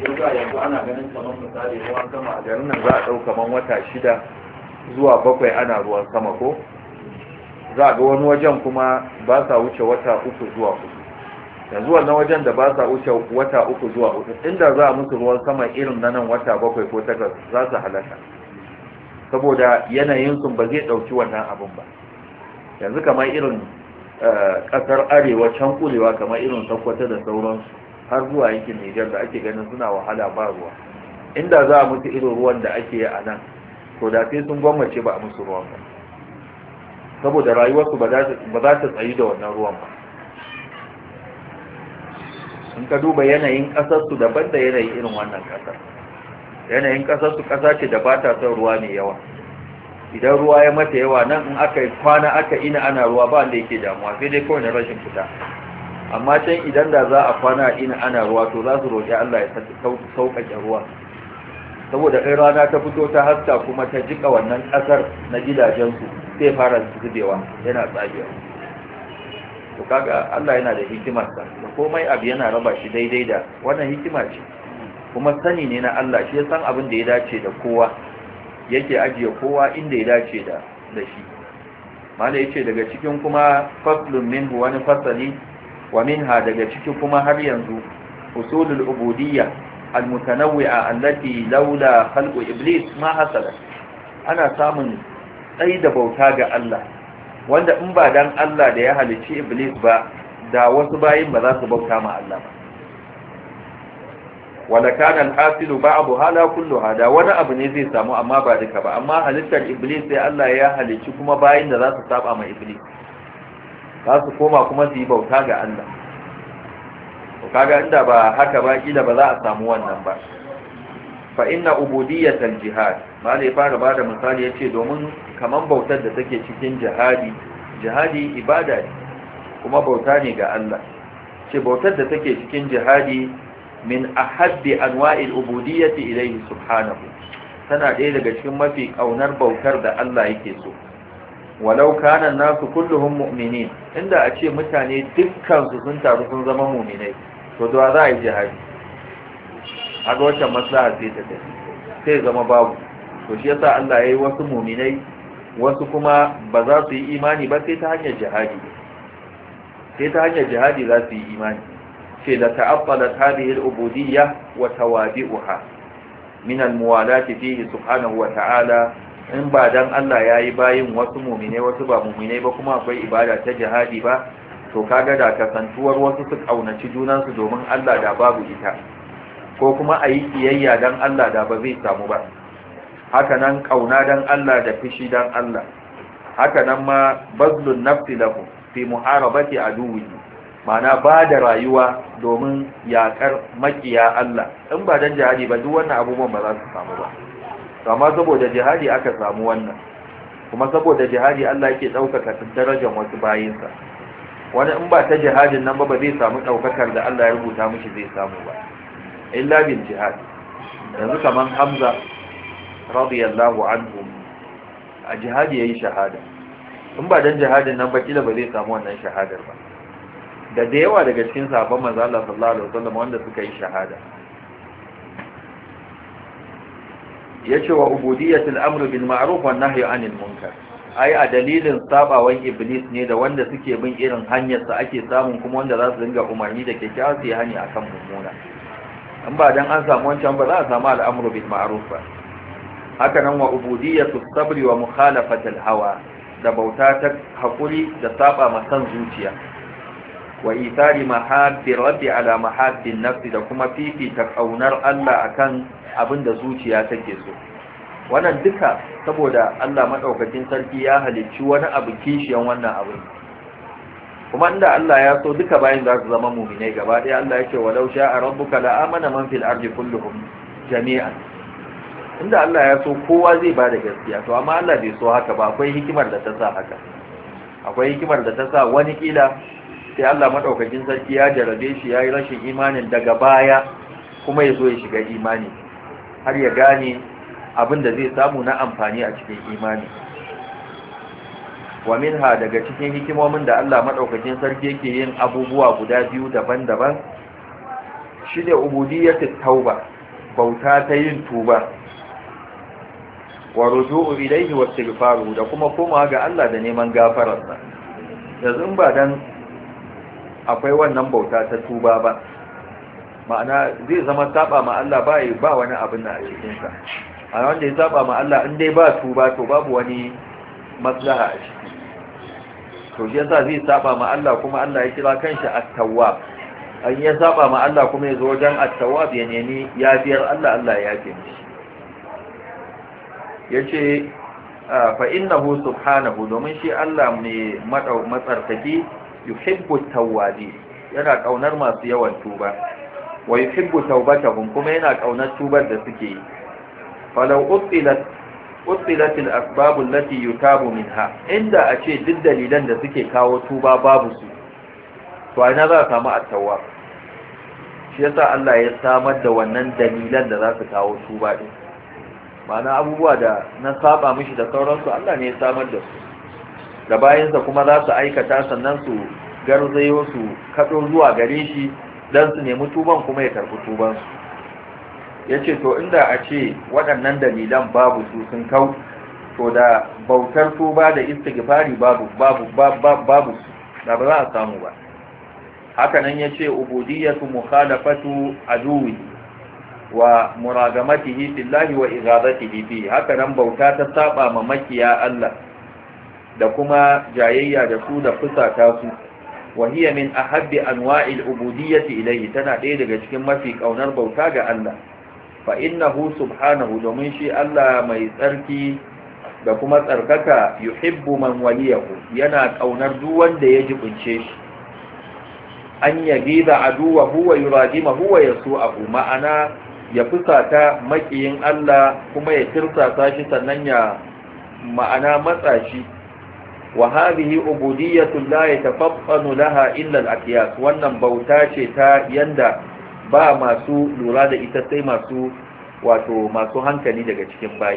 yasa yanzu ana ganin kamar misali ruwan sama a garin nan za a ɗau kamar wata 6 zuwa 7 ana ruwan sama ko za a ga wani wajen kuma ba sa wuce wata 3 zuwa 4 yanzu wannan wajen da ba sa wuce wata 3 zuwa 4 inda za a musu ruwan sama irin na nan wata 7 ko 8 za su halaka saboda yanayinsu ba zai ɗauki wannan abin ba yanzu kamar irin ƙasar arewa can kulewa kamar irin Sokoto da sauransu har zuwa yankin Nijar da ake ganin suna wahala ba ruwa inda za a musu irin ruwan da ake yi a nan to da sai sun gwammace ba a musu ruwan ba saboda rayuwarsu ba za ta tsayi da wannan ruwan ba in ka duba yanayin ƙasarsu daban da yanayin irin wannan ƙasar yanayin ƙasarsu ƙasa ce da ba ta son ruwa mai yawa idan ruwa ya mata yawa nan in aka kwana aka ina ana ruwa ba wanda yake damuwa sai dai kawai na rashin fita amma can idan da za a kwana ina ana ruwa to za su roƙi Allah ya sauƙaƙe ruwa saboda in rana ta fito ta haska kuma ta jika wannan ƙasar na gidajensu sai fara zubewa yana tsagewa to kaga Allah yana da hikimarsa da komai abu yana raba shi daidai da wannan hikima ce kuma sani ne na Allah shi ya san abin da ya dace da kowa yake ajiye kowa inda ya dace da shi mala yace daga cikin kuma faslun minhu wani fasali wa minha daga cikin kuma har yanzu usulul ubudiyya almutanawwi'a allati laula khalqu iblis ma hasala ana samun tsayi da bauta ga Allah wanda in ba dan Allah da ya halicci iblis ba da wasu bayin ba za su bauta ma Allah ba wala kana al-hasilu ba'daha la kulluha da wani abu ne zai samu amma ba duka ba amma halittar iblis sai Allah ya halicci kuma bayin da za su saba ma iblis za su koma kuma su yi bauta ga Allah to kaga inda ba haka ba kila ba za a samu wannan ba fa inna ubudiyatal jihad malai fara bada misali yace domin kaman bautar da take cikin jihadi ibada ne kuma bauta ne ga Allah ce bautar da take cikin jihadi min ahabbi anwa'il ubudiyyati ilayhi subhanahu tana ɗaya daga cikin mafi kaunar bautar da Allah yake so walau kana nasu kulluhum mu'minin inda a ce mutane dukkan su sun taru sun zama mu'minai to da za a yi jihadi a ga wacce maslaha sai ta tafi sai zama babu to shi yasa Allah yayi wasu mu'minai wasu kuma ba za su yi imani ba sai ta hanyar jihadi za su yi imani ce da ta'abbalat hadhihi al-ubudiyya wa tawabi'uha min al-muwalati fihi subhanahu wa ta'ala in ba dan Allah yayi bayin wasu mu'mine wasu ba mu'mine ba kuma akwai ibada ta jihadi ba to kaga da kasantuwar wasu su kaunaci junan su domin Allah da babu ita ko kuma ayi kiyayya dan Allah da ba zai samu ba haka nan kauna dan Allah da fishi dan Allah haka nan ma bazlun nafsi lahu fi muharabati aduwwi mana ba da rayuwa domin yakar makiya Allah in ba dan jihadi ba duk wannan abubuwan ba za su samu ba amma saboda jihadi aka samu wannan kuma saboda jihadi Allah yake daukaka darajar wasu bayinsa wani in ba ta jihadin nan ba zai samu daukakar da Allah ya rubuta mishi zai samu ba illa bil jihad yanzu kaman Hamza radiyallahu anhu a jihadi yayi shahada in ba dan jihadin nan ba kila ba zai samu wannan shahadar ba da yawa daga cikin sahabban manzo Allah sallallahu alaihi wasallam wanda suka yi shahada yace wa ubudiyatul amru bil ma'ruf wan nahyi anil munkar ai a dalilin sabawan iblis ne da wanda suke bin irin hanyar sa ake samun kuma wanda za su dinga umarni da kyakkyawa su yi hani akan mummuna in ba dan an samu wancan ba za a samu al'amru bil ma'ruf ba haka nan wa ubudiyatus sabri wa mukhalafatul hawa da bauta ta hakuri da saba ma san zuciya wa ithari mahabbi rabbi ala mahabbi nafsi da kuma fifita kaunar Allah akan abinda zuciya take so wannan duka saboda Allah madaukakin sarki ya halicci wani abu kishiyan wannan abu kuma inda Allah ya so duka bayin za su zama mu'minai gaba ɗaya Allah yake walau sha'a rabbuka la amana man fil ardi kulluhum jami'an inda Allah ya so kowa zai bada gaskiya to amma Allah bai so haka ba akwai hikimar da ta sa haka akwai hikimar da ta sa wani kila sai Allah madaukakin sarki ya jarabe shi yayi rashin imanin daga baya kuma ya zo ya shiga imani har ya gane abin da zai samu na amfani a cikin imani wa minha daga cikin hikimomin da Allah madaukakin sarki yake yin abubuwa guda biyu daban-daban shine ubudiyyatut tauba bauta ta yin tuba wa ruju'u ilayhi wa istighfaru da kuma komawa ga Allah da neman gafararsa. Yanzu ba dan akwai wannan bauta ta tuba ba, ma'ana zai zama saba ma Allah ba wani abin da a cikin sa. A wanda ya saba ma Allah in dai ba tuba to babu wani maslaha a ciki. To shi yasa zai saba ma Allah kuma Allah ya kira kanshi at-tawwab. An ya saba ma Allah kuma ya zo wajen at-tawwab ya nemi yafiyar Allah, Allah ya yafe mishi. Yace fa innahu subhanahu, domin shi Allah mai matsarkaki, yuhibbu tawwabi, yana kaunar masu yawan tuba, wa yuhibbu tawbatahum, kuma yana kaunar tubar da suke yi. Falau utilat al-asbab allati yutabu minha, inda a ce duk dalilan da suke kawo tuba babu su, to ina za a samu at-tawwab? Shi yasa Allah ya samar da wannan dalilan da za su kawo tuba din. Ma'ana abubuwa da na saba mishi da sauransu Allah ne ya samar da su, da bayansa kuma za su aikata, sannan su garzayo su kaɗo zuwa gare shi don su nemi tuban kuma ya karɓi tubansu. Ya ce to inda a ce waɗannan dalilan babu su sun kau, to da bautar tuba da istighfari babu su, da ba za a samu ba. Hakanan ya ce ubudiyatu mukhalafatu aduwi wa muragamatihi fillahi wa ighadatihi fi, haka nan bauta ta saba ma makiya Allah da kuma jayayya da su da fusata su. Wa hiya min ahabbi anwa'il ubudiyyati ilayhi, tana ɗaya daga cikin mafi kaunar bauta ga Allah. Fa innahu subhanahu, domin shi Allah mai tsarki da kuma tsarkaka, yuhibbu man waliyahu, yana kaunar duk wanda ya jibince shi. An yagiza aduwahu wa yuradimahu wa yasu'ahu, ma'ana ya fusata makiyin Allah kuma ya tirsasa shi, sannan ya ma'ana matsa shi. Wa hadhihi ubudiyatu la yatafaqqanu laha illa al-aqyas, wannan bauta ce ta yanda ba masu lura da ita sai masu hankali daga cikin bayi.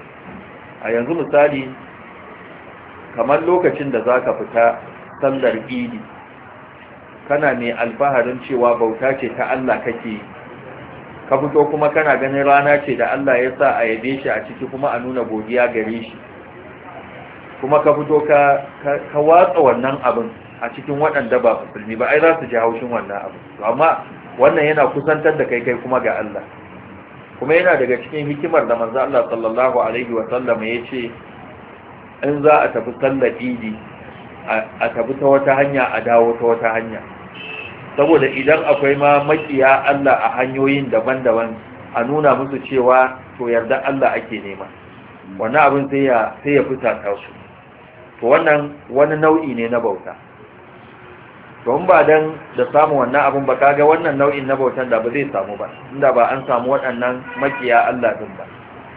A yanzu misali, kamar lokacin da zaka fita sallar idi, kana mai alfaharin cewa bauta ce ta Allah kake, ka fito kuma kana ganin rana ce da Allah ya sa a yabe shi a ciki kuma a nuna godiya gare shi, kuma ka fito ka watsa wannan abin a cikin waɗanda ba musulmi ba, ai za su ji haushin wannan abin. Amma wannan yana kusantar da kai kuma ga Allah, kuma yana daga cikin hikimar da manzo Allah sallallahu alaihi wa sallam ya ce in za a tafi sallar idi a tafi ta wata hanya a dawo ta wata hanya, saboda idan akwai ma makiya Allah a hanyoyin daban-daban a nuna musu cewa to yarda Allah ake nema, wannan abin sai ya fusata su. To wannan wani nau'i ne na bauta. To in ba dan da samu wannan abin ba, kaga wannan nau'in na bautan da ba zai samu ba, inda ba an samu waɗannan makiya Allah din ba.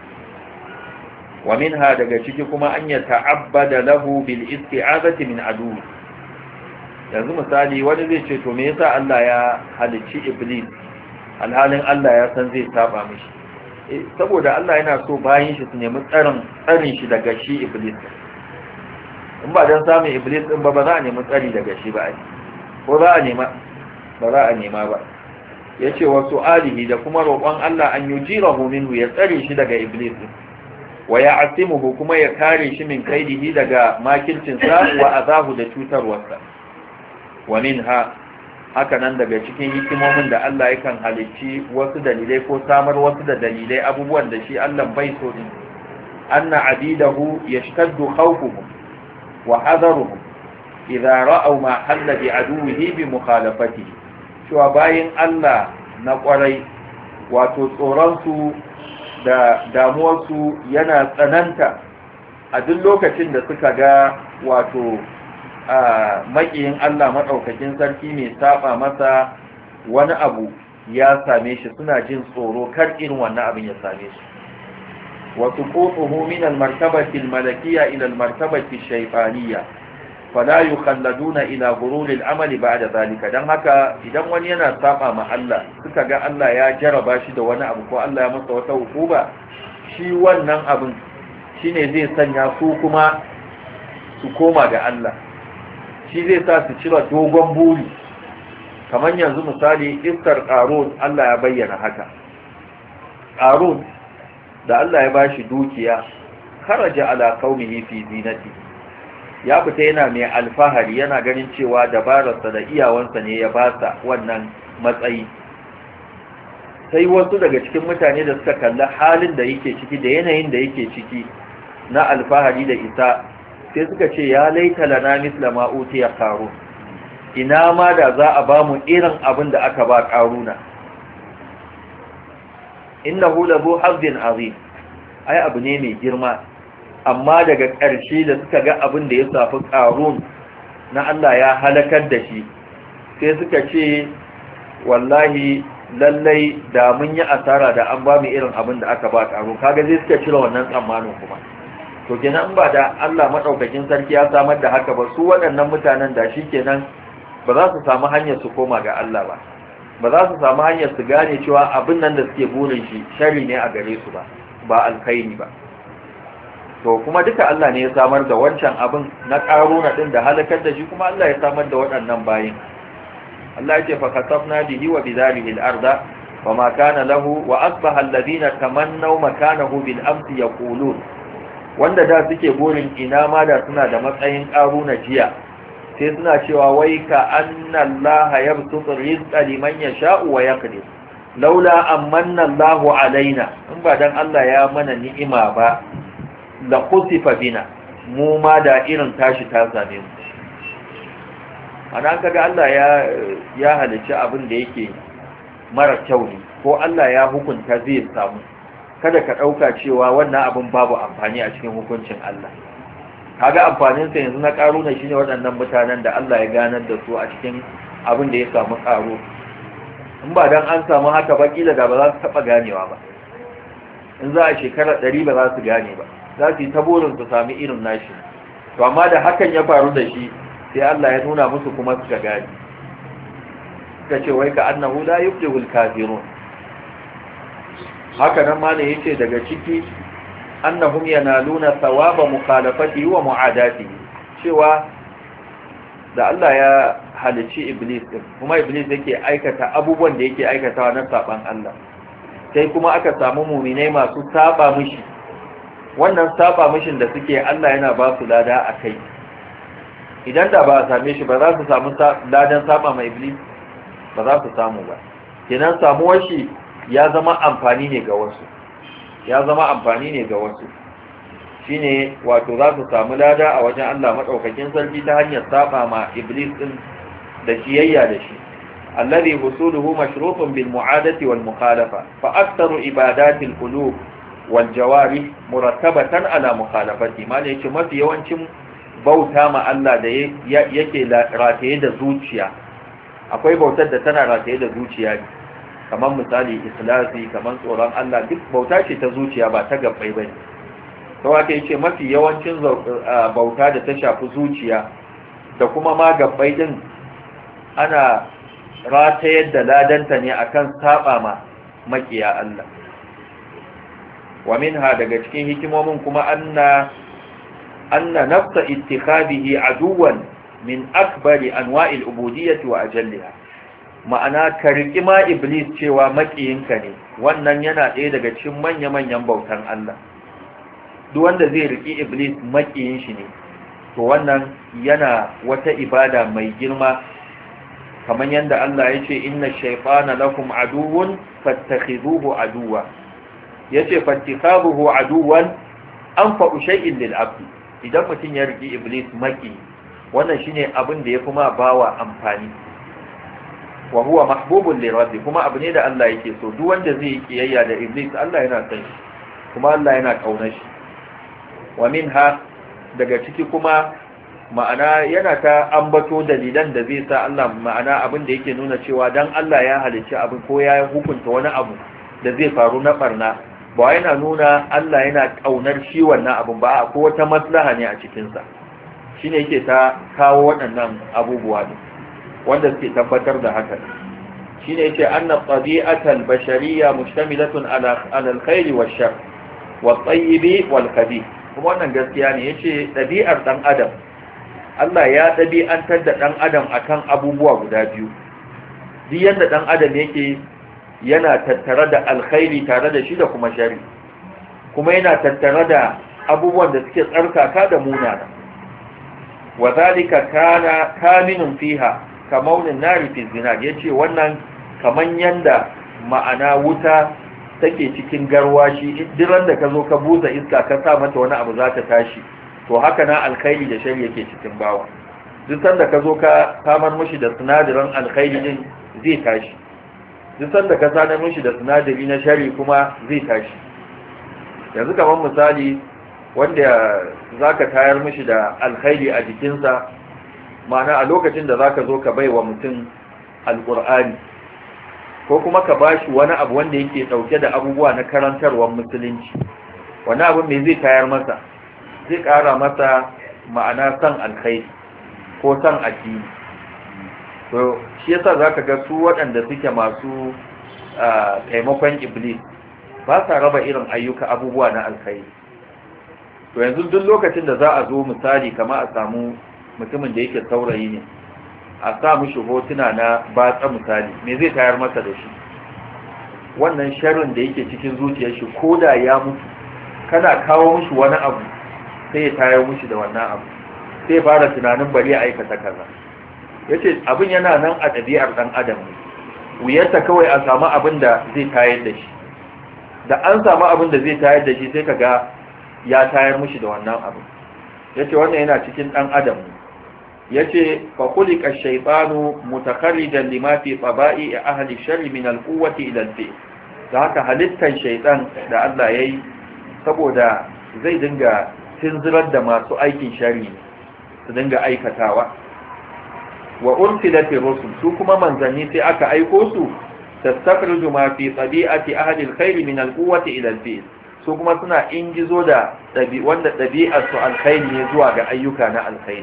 Wa minha, daga ciki kuma an ya ta'abbada lahu bil isti'azati min adu. Yanzu misali wani zai ce to me yasa Allah ya halicci iblis alhalin Allah ya san zai saba mishi? Saboda Allah yana so bayin shi su nemi tsarin shi daga shi iblis. In ba dan samun iblis din ba za a nemi tsari daga shi ba, ko za a nema? Ba za a nema ba. Yace wa su'alihi, da kuma roƙon Allah an yujirahu minhu, ya tsare shi daga iblis, wa ya'timuhu, kuma ya kare shi min kaidihi, daga makircin sa, wa azahu, da cutarwarsa. Wa minha, haka nan daga cikin hikimomin da Allah yakan halicci wasu dalilai ko samar wasu da dalilai, abubuwan da shi Allah bai so din, anna abidahu yashtaddu khawfuhum wa hadaruhum idza ra'aw ma halla bi aduwwihi bi mukhalafatihi. Cewa bayin Allah na kwarai, wato tsoron su da damuwar su yana tsananta a duk lokacin da suka ga wato makiyin Allah madaukakin sarki mai saba masa wani abu ya same shi, suna jin tsoro kar irin wannan abin ya same shi. wa suqutuhu min al-martabati al-malakiyya ila al-martabati ash-shaytaniyya fala yukhalladuna ila ghurur al-amali ba'da zalika. Dan haka idan wani yana saba ma Allah, suka ga Allah ya jaraba shi da wani abu ko Allah ya masa wata hukuma, shi wannan abin shine zai sanya su kuma su koma ga Allah, shi zai sa su cira dogon buri. kamar yanzu misali iskar ƙarun Allah ya bayyana haka, qarun da Allah ya bashi dukiya kharaja ala qaumihi fi zinati ya fita yana mai alfahari yana ganin cewa dabararsa da iyawansa ne ya ba sa wannan matsayi sai wasu daga cikin mutane da suka kalli halin da yake ciki da yanayin da yake ciki na alfahari da isa sai suka ce ya laita lana misla ma utiya qarun ina ma da za a ba mu irin abin da aka ba qaruna innahu lahu hazzin azim ai abu ne mai girma amma daga ƙarshe da suka ga abin da ya safi qarun na Allah ya halakar da shi sai suka ce wallahi lallai da mun yi asara da an ba mu irin abin da aka ba qarun kaga zai suka cire wannan tsammanin kuma to kenan ba da Allah madaukakin sarki ya samar da haka ba su waɗannan mutanen da shi kenan ba za su samu hanyar su koma ga Allah ba ba za su samu hanyar su gane cewa abin nan da suke burin shi shari ne a gare su ba alkhairi ba to kuma duka Allah ne ya samar da wancan abin na karuna din da halakar da shi kuma Allah ya samar da waɗannan bayin Allah ya ce fa kasafna bihi wa bidalihi al-arda wa ma kana lahu wa asbaha alladhina tamannaw makanahu bil amsi yaqulun wanda da suke burin ina ma da suna da matsayin karuna jiya sai suna cewa wai ka annallaha yabsutu rizqa liman yasha'u wa yaqdir laula amanna Allahu alaina in ba dan Allah ya mana ni'ima ba la khusifa bina mu ma da irin tashi ta same mu ana kaga Allah ya halicci abin da yake mara kyau ne ko Allah ya hukunta zai samu kada ka dauka cewa wannan abin babu amfani a cikin hukuncin Allah kaga amfanin sa yanzu na karuna shine waɗannan mutanen da Allah ya ganar da su a cikin abin da ya samu karo in ba dan an samu haka ba kila da ba za su taba ganewa ba in za a shekara 100 ba za su gane ba za su yi ta burin su sami irin nashi to amma da hakan ya faru da shi sai Allah ya nuna musu kuma suka gane suka ce wai ka annahu la yuflihul kafirun haka nan ma ne yace daga ciki annahum yanaluna thawaba mukhalafatihi wa mu'adatihi cewa da Allah ya halici iblis din kuma iblis yake aikata abubuwan da yake aikatawa na saban Allah sai kuma aka samu mu'minai masu saba mishi wannan saba mishin da suke Allah yana ba su lada akai idan da ba a same shi ba za su samu ladan saba ma iblis ba za su samu ba kenan samuwar shi ya zama amfani ne ga wasu shine wato za su samu lada a wajen Allah madaukakin sarki ta hanyar saba ma iblis din da kiyayya da shi alladhi husuluhu mashrufun bil mu'adati wal mukhalafa fa aktharu ibadati al qulub wal jawarih murattabatan ala mukhalafati ma ne yake mafi yawancin bauta ma Allah da yake rataye da zuciya akwai bautar da tana rataye da zuciya ne kamar misali ikhlasi kamar tsoron Allah duk bauta ce ta zuciya ba ta gabbai bane to haka yace mafi yawancin bauta da ta shafi zuciya da kuma ma gabbai din ana ratayar da ladanta ne akan saba ma makiya Allah wa minha daga cikin hikimomin kuma anna nafsa ittikhadihi aduwan min akbari anwa'il ubudiyyati wa ajalliha ma'ana ka riƙi ma iblis cewa maƙiyinka ne wannan yana ɗaya daga cikin manya-manyan bautan Allah duk wanda zai riƙi iblis maƙiyin shi ne to wannan yana wata ibada mai girma kamar yadda Allah ya ce inna shaytana lakum aduwwun fattakhiduhu aduwwa yace fattakhabuhu aduwwan anfa'u shay'in lil abd idan mutum ya riƙi iblis maƙi wannan shine abin da yafi ma bawa amfani wa huwa mahbubun lirabbi kuma abu ne da Allah yake so duk wanda zai yi kiyayya da iblis Allah yana son shi kuma Allah yana kaunar shi wa minha daga ciki kuma ma'ana yana ta ambato dalilan da zai sa Allah ma'ana abin da yake nuna cewa dan Allah ya halicci abin ko ya hukunta wani abu da zai faru na barna ba yana nuna Allah yana kaunar shi wannan abin ba ko wata maslaha ne a cikin sa shine yake ta kawo waɗannan abubuwa ne wanda suke tabbatar da haka shine yace anna tabi'atal bashariyya mushtamilatun ala alkhair wash-shar wat-tayyib wal-khabith kuma wannan gaskiya ne yace dabi'ar dan adam Allah ya dabi'antar da dan adam akan abubuwa guda biyu duk yanda dan adam yake yana tattare da alkhairi tare da shi da kuma shari, kuma yana tattare da abubuwan da suke tsarkaka da munana. wa zalika kana kaminun fiha kamaunin nari fi zina, yace wannan kaman yanda ma'ana wuta take cikin garwashi, idan da ka zo ka buza iska ka sa mata wani abu za ta tashi, to haka na alkhairi da shari yake cikin bawa. duk sanda ka zo ka samar mushi da sinadarin alkhairi din zai tashi, duk sanda ka samar mushi da sinadari na shari kuma zai tashi. yanzu kamar misali wanda zaka tayar mishi da alkhairi a jikinsa, ma'ana a lokacin da zaka zo ka baiwa mutum alqur'ani ko kuma ka bashi wani abu wanda yake dauke da abubuwa na karantarwar musulunci, wani abu me zai tayar masa? zai kara masa ma'ana san alkhairi ko san addini. to shi yasa zaka ga su waɗanda suke masu taimakon iblis ba sa raba irin ayyuka abubuwa na alkhairi. to yanzu duk lokacin da za a zo misali kama a samu mutumin da yake saurayi ne, a sa mishi hotuna na batsa misali, me zai tayar masa da shi? wannan sharrin da yake cikin zuciyar shi, ko da ya mutu kana kawo mishi wani abu sai ya tayar mishi da wannan abu, sai ya fara tunanin bari ya aikata kaza. yace abin yana nan a ɗabi'ar ɗan adam ne, wuyarta kawai a samu abin da zai tayar da shi. da an samu abin da zai tayar da shi sai kaga ya tayar mushi da wannan abu. yace wannan yana cikin dan adam. yace fa khuliqa ash-shaytanu mutakarridan lima fi taba'i ahli sharri min al-quwwati ila al-fi'l. da haka halittar shaytan da Allah yayi saboda zai dinga tinzirar da masu aikin shari su dinga aikatawa. wa ursilat rusul, su kuma manzanni sai aka aiko su tastakhriju ma fi tabi'ati ahli al-khair min al-quwwati ila al-fi'l, su kuma suna ingizo da wanda ɗabi'ar su alkhairi ne zuwa ga ayyuka na alkhairi.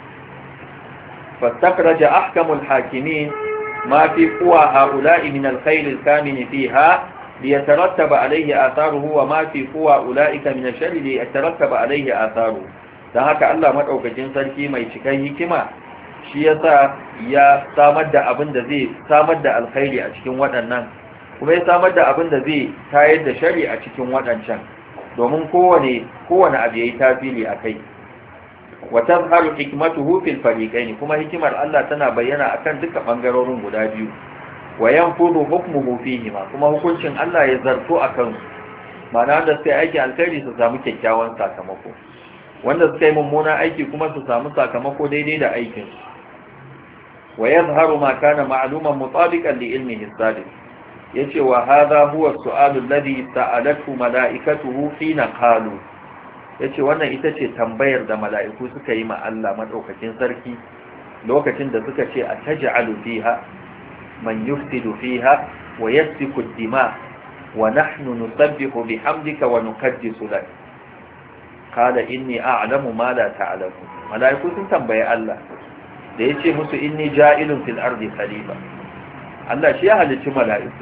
fastakhraja ahkamul hakimin ma fi quwa ha'ula'i min alkhair al-kamin fiha liyatarattaba alayhi atharuhu wa ma fi quwa ula'ika min ash-sharri liyatarattaba alayhi atharuhu. dan haka Allah madaukakin sarki mai cikan hikima shi yasa ya samar da abin da zai samar da alkhairi a cikin waɗannan, kuma ya samar da abin da zai tayar da shari a cikin waɗancan, domin kowane abu yayi tasiri a kai. wa tazharu hikmatuhu fil fariqayn, kuma hikimar Allah tana bayyana akan duka bangarorin guda biyu. wa yanfudu hukmuhu fihima, kuma hukuncin Allah ya zarto akan su, ma'ana da sai aiki alkhairi su samu kyakkyawan sakamako, wanda suka yi mummunan aiki kuma su samu sakamako daidai da aikin su. wa yadhharu ma kana ma'luman mutabiqan li ilmihi as-sadiq. yace wa hadha huwa as-su'alu alladhi sa'alathu mala'ikatuhu hina qalu, yace wannan ita ce tambayar da mala'iku suka yi ma Allah madaukakin sarki lokacin da suka ce ataj'alu fiha man yufsidu fiha wa yasfiku ad-dima wa nahnu nusabbihu bihamdika wa nuqaddisu lak, qala inni a'lamu ma la ta'lamun. mala'iku sun tambaye Allah da yace musu inni ja'ilun fil ardi khalifa. Allah shi ya halicci mala'iku,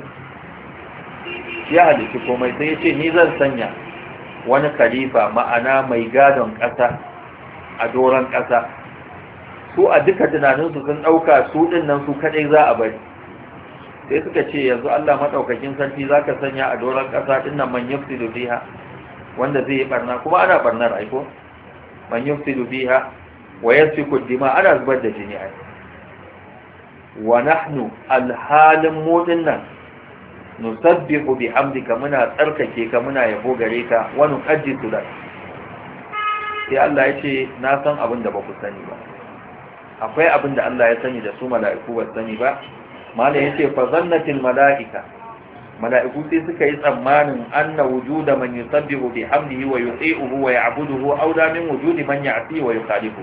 ya halicci komai, sai ya ce ni zan sanya wani khalifa, ma'ana mai gadon ƙasa a doron ƙasa. su a duka tunaninsu sun ɗauka su ɗin nan su kaɗai za a bari, sai suka ce yanzu Allah maɗaukakin sarki za ka sanya a doron ƙasa ɗin nan man yufsidu fiha, wanda zai yi ɓarna, kuma ana ɓarnar aiko, man yufsidu fiha wa yasfiku dima, ana zubar da jini ai. wa nahnu alhalin mu dinnan nusabbihu bihamdika, muna tsarkake ka, muna yabo gare ka, wa nuqaddisu lak. sai Allah ya ce na san abin da ba ku sani ba. akwai abin da Allah ya sani da su mala'iku ba sani ba. malai yace fa zannatil mala'ika, mala'iku sai suka yi tsammanin anna wujuda man yusabbihu bihamdihi wa yuti'uhu wa ya'buduhu aula min wujudi man ya'si wa yukhalifu.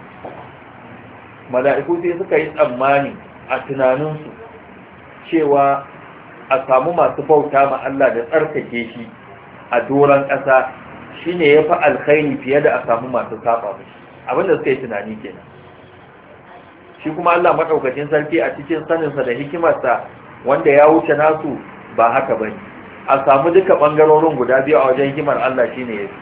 mala'iku sai suka yi tsammani a tunaninsu cewa a samu masu bauta ma Allah da tsarkake shi a doron ƙasa shine yafi alkhairi fiye da a samu masu saba mishi. abinda suka yi tunani kenan. shi kuma Allah madaukakin sarki a cikin saninsa da hikimarsa wanda ya wuce nasu ba haka bane. a samu duka bangarorin guda biyu a wajen hikimar Allah shine yafi.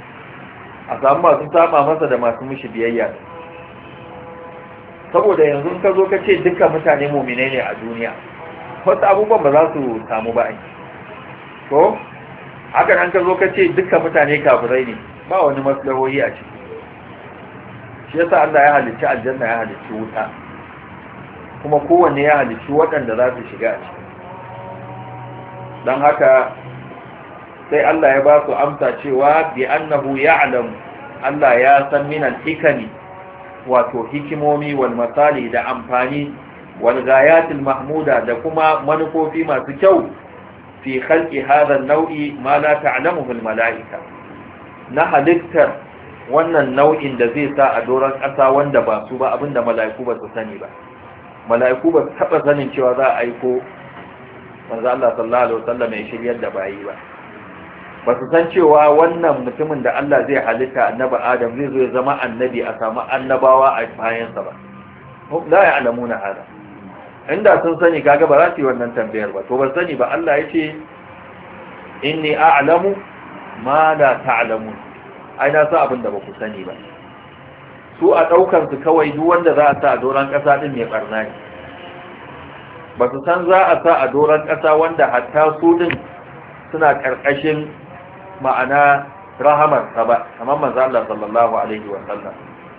a samu masu saba masa da masu mishi biyayya. saboda yanzu ka zo ka ce duka mutane mu'mine ne a duniya, wasu abubuwan ba za su samu ba ai ko haka nan ka zo ka ce dukkan mutane kafirai ne ba wani maslahohi a ciki shi yasa Allah ya halicci aljanna ya halicci wuta kuma kowanne ya halicci waɗanda za su shiga a ciki don haka sai Allah ya ba su amsa cewa bi annahu ya'lam Allah ya san min al-hikami wato hikimomi wal masali da amfani wal ghayatil mahmuda da kuma manufofi masu kyau fi khalqi hadha an-naw'i ma la ta'lamuhu al-mala'ika na halittar wannan nau'in da zai sa a doron ƙasa wanda ba su ba abinda mala'iku ba su sani ba mala'iku ba su taɓa sanin cewa za a aiko manzo Allah sallallahu alaihi wasallam ya shiryar da bayi ba ba su san cewa wannan mutumin da Allah zai halitta annabi Adam zai zo ya zama annabi a samu annabawa a bayansa ba la ya'lamuna hada inda sun sani kaga ba za su yi wannan tambayar ba to ba sani ba Allah ya ce inni a'lamu ma la ta'lamun ai na sa abin da ba ku sani ba su a daukar su kawai duk wanda za a sa a doran kasa din mai barna ne ba su san za a sa a doran kasa wanda hatta su din suna karkashin ma'ana rahamar sa ba kamar manzo Allah sallallahu alaihi wa sallam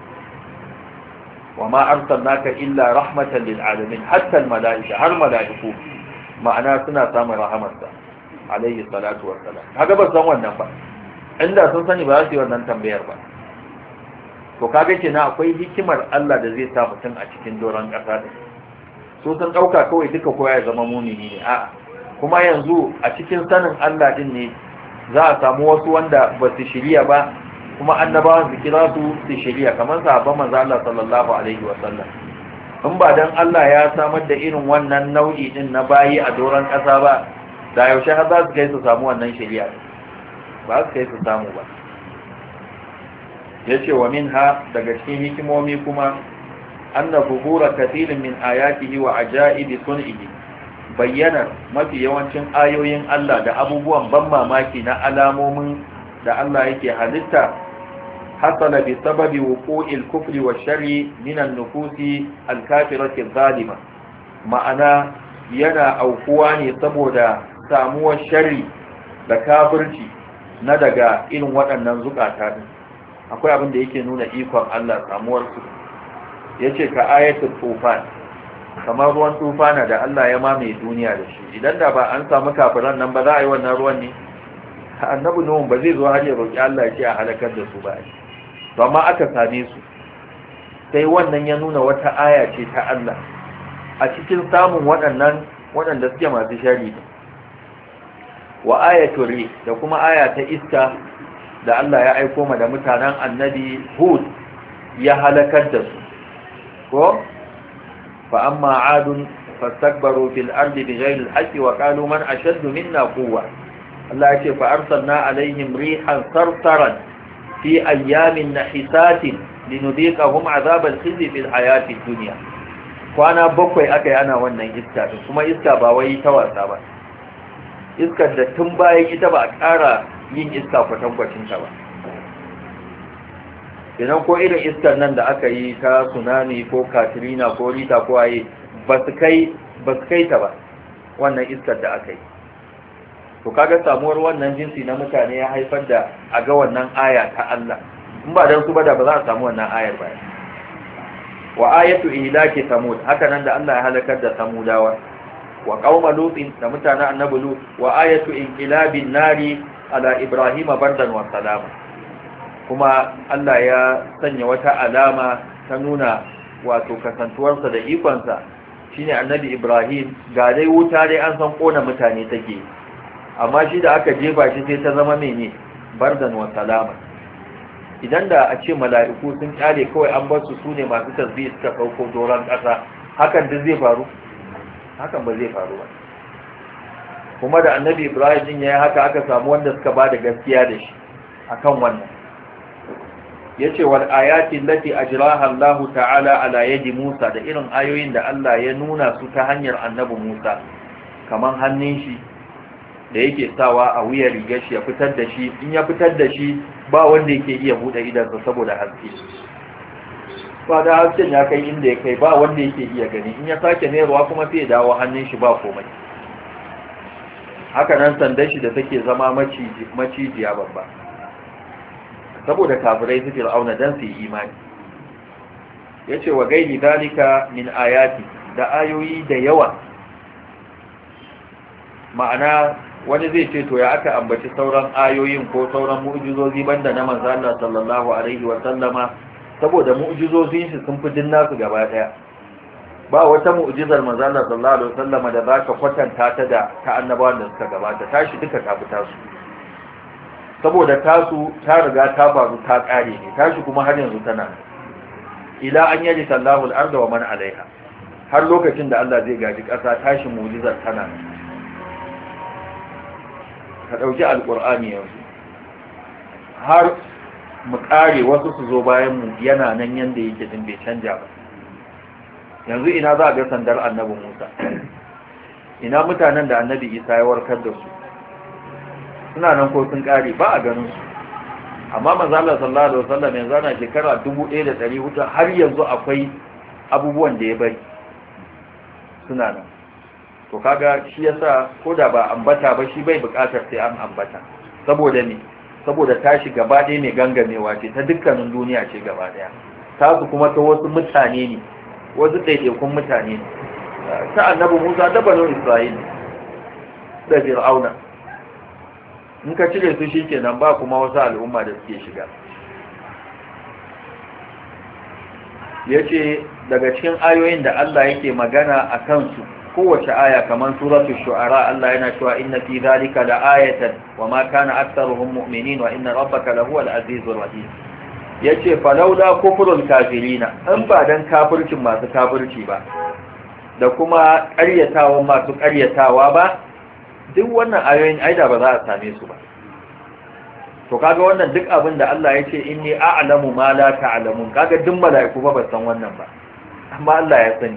wa ma arsalnaka illa rahmatan lil alamin hatta al malaika har malaiku ma'ana suna samun rahamar sa alaihi salatu wa salam kaga ba san wannan ba inda sun sani ba za su yi wannan tambayar ba to kaga kenan akwai hikimar Allah da zai sa mutum a cikin doron kasa din so sun dauka kawai duka kowa ya zama mumini ne a'a kuma yanzu a cikin sanin Allah din ne za a samu wasu wanda ba su shirya ba kuma annabawan su kira su shirya kamar sahabban manzo Allah sallallahu alaihi wasallam in ba dan Allah ya samar da irin wannan nau'i din na bayi a doron kasa ba da yaushe har za su kai su samu wannan shirya ba su kai su samu ba yace wa minha daga cikin hikimomi kuma anna zuhura kathirin min ayatihi wa ajaibi sun'ihi bayyana mafi yawancin ayoyin Allah da abubuwan ban mamaki na alamomin da Allah yake halitta hasala bi sababi wuqu'il kufri wa sharri min an-nufusi al-kafirati adh-dhalima ma'ana yana aukuwa ne saboda samuwar sharri da kafirci na daga irin waɗannan zukata din akwai abin da yake nuna ikon Allah samuwar su yace ka ayatul tufan kamar ruwan tufana da Allah ya mamaye duniya da shi idan da ba an samu kafiran nan ba za a yi wannan ruwan ne annabi nuhun ba zai zo har ya roki Allah ya ce a halakar da su ba to amma aka same su sai wannan ya nuna wata aya ce ta Allah a cikin samun waɗanda suke masu shari wa ayatul ri da kuma aya ta iska da Allah ya aiko ma da mutanen annabi Hud ya halakar da su ko فأما عاد فاستكبروا في الأرض بغير الحق وقالوا من أشد منا قوة الله يقول فأرسلنا عليهم ريحا صرصرا في أيام نحسات لنذيقهم عذاب الخزي في الحياة الدنيا وأنا بقوي أكي أنا وانا إسكا ثم إسكا باوي تواسا با إسكا دا تنباي إتبا أكارا yin iska kwatankwacin ta ba idan ko irin iskar nan da aka yi ta tsunami ko katrina ko rita ko aye ba su kai ta ba wannan iskar da aka yi to kaga samuwar wannan jinsi na mutane ya haifar da a ga wannan aya ta Allah in ba dan su ba da ba za a samu wannan ayar ba wa ayatu ihlaki samud haka nan da Allah ya halakar da samudawa wa qauma lutin da mutanen annabi lut wa ayatu inqilabin nari ala ibrahima bardan wa salama kuma Allah ya sanya wata alama ta nuna wato kasantuwarsa da ikonsa shine annabi Ibrahim ga dai wuta dai an san kona mutane take amma shi da aka jefa shi sai ta zama mene bardan wa salama idan da a ce mala'iku sun kyale kawai an bar su sune masu tasbih suka sauko doran kasa hakan duk zai faru hakan ba zai faru ba kuma da annabi Ibrahim din yayi haka aka samu wanda suka bada gaskiya da shi akan wannan yace wal ayati allati ajraha Allah ta'ala ala yadi Musa da irin ayoyin da Allah ya nuna su ta hanyar annabi Musa kaman hannun shi da yake sawa a wuyar rigar shi ya fitar da shi in ya fitar da shi ba wanda yake iya bude idansa saboda haske ba da hasken ya kai inda ya kai ba wanda yake iya gani, in ya sake mayarwa kuma sai ya dawo hannun shi ba komai. Haka nan sandan shi da take zama macijiya babba, saboda kafirai su fir'auna dan su yi imani. Yace wa gairi dalika min ayati, da ayoyi da yawa. Ma'ana wani zai ce to ya aka ambaci sauran ayoyin ko sauran mu'jizozi banda na manzo Allah sallallahu alaihi wa sallama, saboda mu'jizozin shi sun fi dinna su gaba daya. Ba wata mu'jizar manzo Allah sallallahu alaihi wa sallama da zaka kwatanta ta da ta annabawan da suka gabata, tashi duka ta fita su. Saboda tasu ta riga ta faru ta kare ne, tashi kuma har yanzu tana ila an yaji sallahu al-arda wa man alaiha, har lokacin da Allah zai gaji ƙasa tashi mu'jizar tana. Ka ɗauki alƙur'ani yanzu har mu ƙare wasu su zo bayan mu yana nan yanda yake din bai canja ba. Yanzu ina za a ga sandar annabi Musa, ina mutanen da annabi Isa ya warkar da su, suna nan ko sun ƙare ba a ganin su. Amma manzo Allah sallallahu alaihi wasallam yanzu ana shekara 1400 har yanzu akwai abubuwan da ya bari suna nan. To kaga shi yasa koda ba ambata ba shi bai bukatar sai an ambata, saboda ne, saboda tashi gaba ɗaya mai gangamewa ce ta dukkanin duniya ce gaba ɗaya, tasu kuma ta wasu mutane ne, wasu ɗaiɗaikun mutane ne, ta annabi Musa da banu Isra'il da Fir'auna. In ka cire su shikenan ba kuma wasu al'umma da suke shiga. Yace daga cikin ayoyin da Allah yake magana a kansu, kowace aya kamar suratul shu'ara Allah yana cewa inna fi dhalika la'ayatan wama kana aktharuhum mu'minin wa inna rabbaka lahuwal azizur rahim. Yace falawla kufrul kafirina, in ba dan kafircin masu kafirci ba da kuma ƙaryatawan masu ƙaryatawa ba, duk wannan ayoyin aida ba za a same su ba. To kaga wannan duk abin da Allah yace inni a'lamu ma la ta'lamun, kaga duk mala'iku ba san wannan ba, amma Allah ya sani.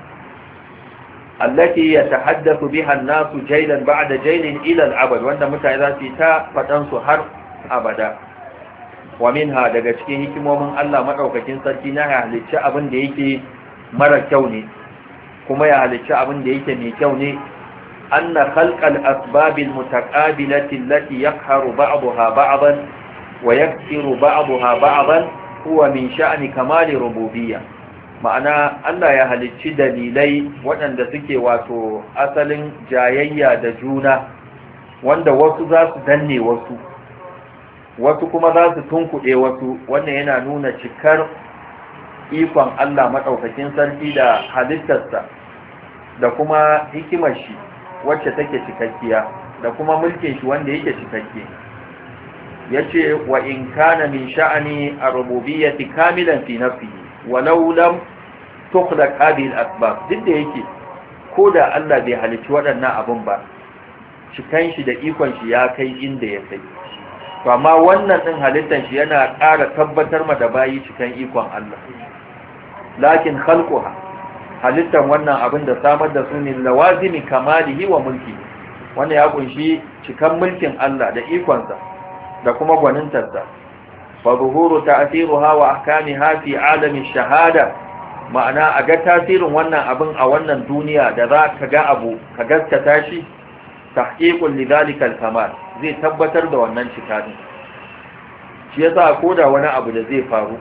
allati yatahaddathu biha an-nasu jaylan ba'da jaylin ila al-abad, wanda mutane za su ta fadan su har abada. Wa minha, daga cikin hikimomin Allah madaukakin sarki na ya halicci abin da yake mara kyau ne kuma ya halicci abin da yake mai kyau ne, anna khalqal asbabil mutaqabilati allati yaqharu ba'daha ba'dan wa yaksiru ba'daha ba'dan huwa min sha'ni kamali rububiyyah. Ma'ana Allah ya halicci dalilai waɗanda suke wato asalin jayayya da juna, wanda wasu za su danne wasu kuma za su tunkuɗe wasu. Wannan yana nuna cikar ikon Allah maɗaukakin sarki da halittarsa da kuma hikimar shi wacce take cikakkiya da kuma mulkin shi wanda yake cikakke. Yace wa in kana min sha'ani ar-rububiyyati kamilan fi nafsihi walau lam tukhlaq hadhihi al-asbab, duk da yake ko da Allah bai halicci waɗannan abun ba, cikan shi da ikon shi ya kai inda ya kai. To amma wannan din halittar shi yana ƙara tabbatar ma da bayi cikan ikon Allah. Lakin khalquha, halittar wannan abin da samar da su ne lawazimi kamalihi wa mulki, wanda ya kunshi cikan mulkin Allah da ikonsa da kuma gwanintarsa. Fa zuhuru ta'thiruha wa ahkamiha fi alami shahada, ma'ana a ga tasirin wannan abin a wannan duniya da za ka ga abu ka gaskata shi, tahqiqul lidhalika al-kamal, zai tabbatar da wannan cika din. Shi yasa koda wani abu da zai faru,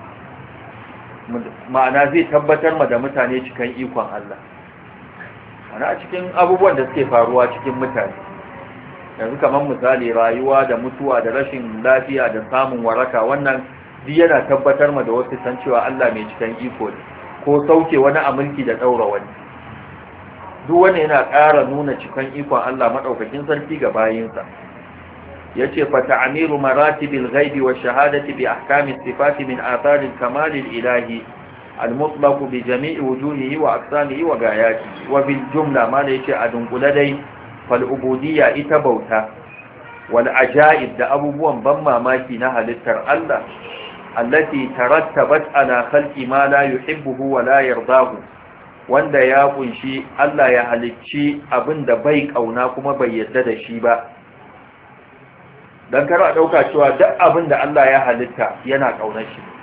ma'ana zai tabbatar ma da mutane cikan ikon Allah. Ana a cikin abubuwan da suke faruwa cikin mutane yanzu, kamar misali rayuwa da mutuwa da rashin lafiya da samun waraka, wannan duk yana tabbatar ma da wasu san cewa Allah mai cikan iko ne, ko sauke wani a mulki da daura wani. Duk wani yana ƙara nuna cikan ikon Allah madaukakin sarki ga bayinsa. Yace fa ta'miru maratibil ghaibi wash shahadati bi ahkami sifati min atharil kamal ilahi al-mutlaq bi jami'i wujuhihi wa aqsamihi wa gayatihi. Wa bil jumla ma da yace a dunkule dai, fal ubudiyya ita bauta, wal ajaib da abubuwan ban mamaki na halittar Allah, allati tarattabat ala khalqi ma la yuhibbuhu wa la yardahu, wanda ya kunshi Allah ya halicci abinda bai kauna kuma bai yarda da shi ba. Dan kar a dauka cewa duk abinda Allah ya halitta yana kaunar shi,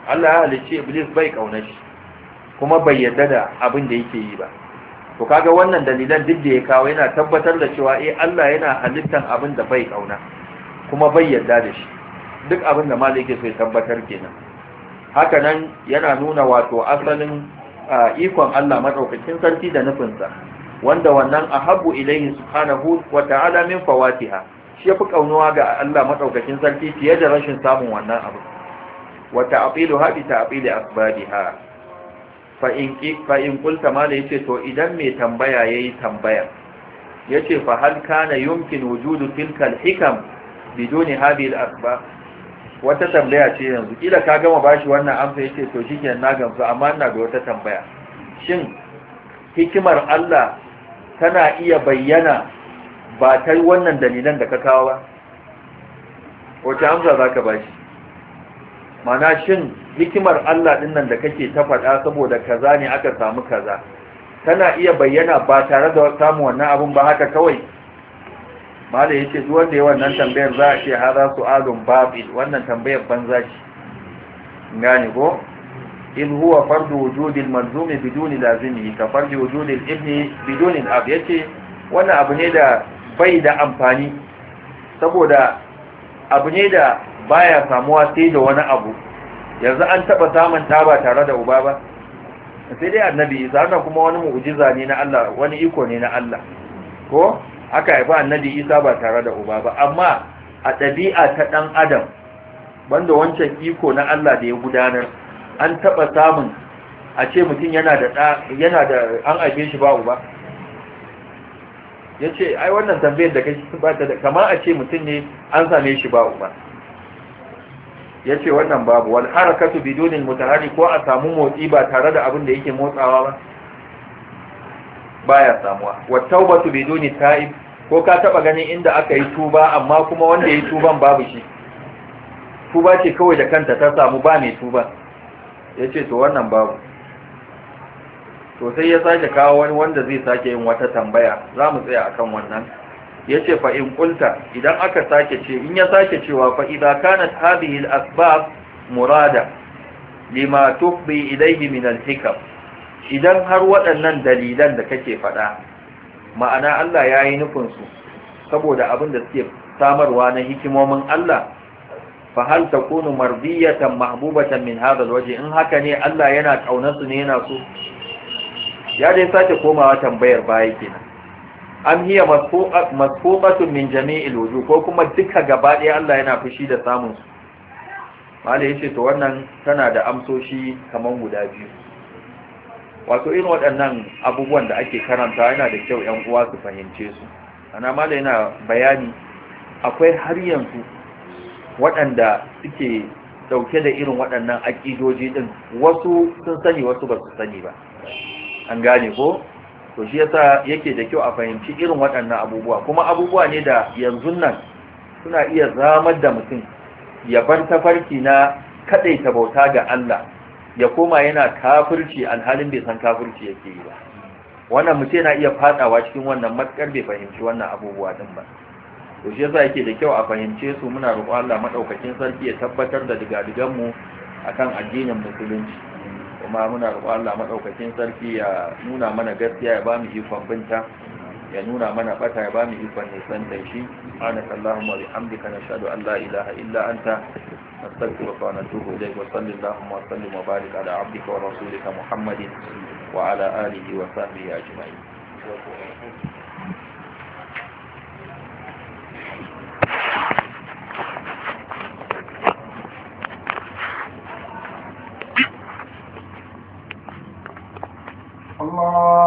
Allah ya halicci iblis bai kauna shi kuma bai yarda da abin da yake yi ba. To kaga wannan dalilan duk da ya kawo yana tabbatar da cewa Allah yana halittan abin da bai kauna kuma bai yarda da shi, duk abin da malai yake so ya tabbatar kenan. Haka nan yana nuna wato asalin ikon Allah madaukakin sarki da nufinsa, wanda wannan ahabbu ilayhi subhanahu wa ta'ala min fawatiha, shi yafi kaunuwa ga Allah madaukakin sarki fiye da rashin samun wannan abu. wa ta'tiluha bi ta'tili asbabiha fa in qulta mala yace to idan mai tambaya yayi tambaya yace fa hal kana yumkin wujudu tilka al-hikam biduni hadhihi al-asbab. wata tambaya ce yanzu kila ka gama bashi wannan amsa yace to shikenan na gamsu, amma ina da wata tambaya. Shin hikimar Allah tana iya bayyana ba ta wannan dalilan da ka kawo ba? Wace amsa zaka bashi? Mana shin hikimar Allah din nan da kake ta faɗa saboda kaza ne aka samu kaza, tana iya bayyana ba tare da samu wannan abun ba haka kawai? Mala yace duk wanda ya wannan tambayar za a ce hada su'alun babil, wannan tambayar banza ce. Gane ko? in huwa fardu wujudi al-malzum biduni lazimi ka fardu wujudi al-ibn biduni al-ab. yace wannan abu ne da bai da amfani, saboda abu ne da baya samuwa sai da wani abu. Yanzu an taba samun ta ba tare da uba ba, sai dai annabi Isa, wannan kuma wani mu'jiza ne na Allah, wani iko ne na Allah ko aka haifa annabi Isa ba tare da uba ba. Amma a ɗabi'a ta ɗan adam, banda wancan iko na Allah da ya gudanar, an taba samun a ce mutum yana da an haife shi ba uba? Yace ai wannan tambayar da kake ba ta da, kamar a ce mutum ne an same shi ba uba. Yace wannan babu. Wal harakatu biduni al-mutaharrik, ko a samu motsi ba tare da abin da yake motsawa ba, baya samuwa. Wat tawbatu biduni ta'ib, ko ka taba ganin inda aka yi tuba amma kuma wanda yayi tuban babu shi, tuba ce kawai da kanta ta samu, ba mai tuba? Yace to wannan babu. To sai ya sake kawo wani wanda zai sake yin wata tambaya, za mu tsaya akan wannan. Yace fa in qulta, idan aka sake ce, in ya sake cewa fa idza kanat hadhihi al-asbab murada lima tufdi ilayhi min al-hikam, idan har waɗannan dalilan da kake faɗa ma'ana Allah yayi nufin su saboda abin da suke samarwa na hikimomin Allah, fa hal takunu mardiyatan mahbubatan min hadha al-wajh, in haka ne Allah yana kaunar su ne, yana so? Ya dai sake komawa tambayar baya kenan. Am hiya masfuqatun min jami'il wujuh, ko kuma duka gaba ɗaya Allah yana fushi da samun su? Malai yace to wannan tana da amsoshi kaman guda biyu. Wato irin waɗannan abubuwan da ake karanta yana da kyau ƴan uwa su fahimce su. Ana malai yana bayani akwai har yanzu waɗanda suke dauke da irin waɗannan aƙidoji din, wasu sun sani wasu ba su sani ba. An gane ko? To shi yasa yake da kyau a fahimci irin waɗannan abubuwa, kuma abubuwa ne da yanzu nan suna iya zamar da mutum ya bar tafarki na kadaita bauta ga Allah, ya koma yana kafirci alhalin bai san kafirci yake yi ba. Wannan mutum yana iya fadawa cikin wannan matkar bai fahimci wannan abubuwa din ba. To shi yasa yake da kyau a fahimce su. Muna roƙon Allah madaukakin sarki ya tabbatar da digadigan mu akan addinin musulunci, kuma muna roƙon Allah madaukakin sarki ya nuna mana gaskiya, ya ba mu ikon binta, ya nuna mana bata, ya ba mu ikon nisan da shi. Subhanakallahumma wa bihamdika nashhadu an la ilaha illa anta nastaghfiruka wa natubu ilayk. Wa sallallahu wa sallim wa barik ala abdika wa rasulika Muhammadin wa ala alihi wa sahbihi ajma'in. Allah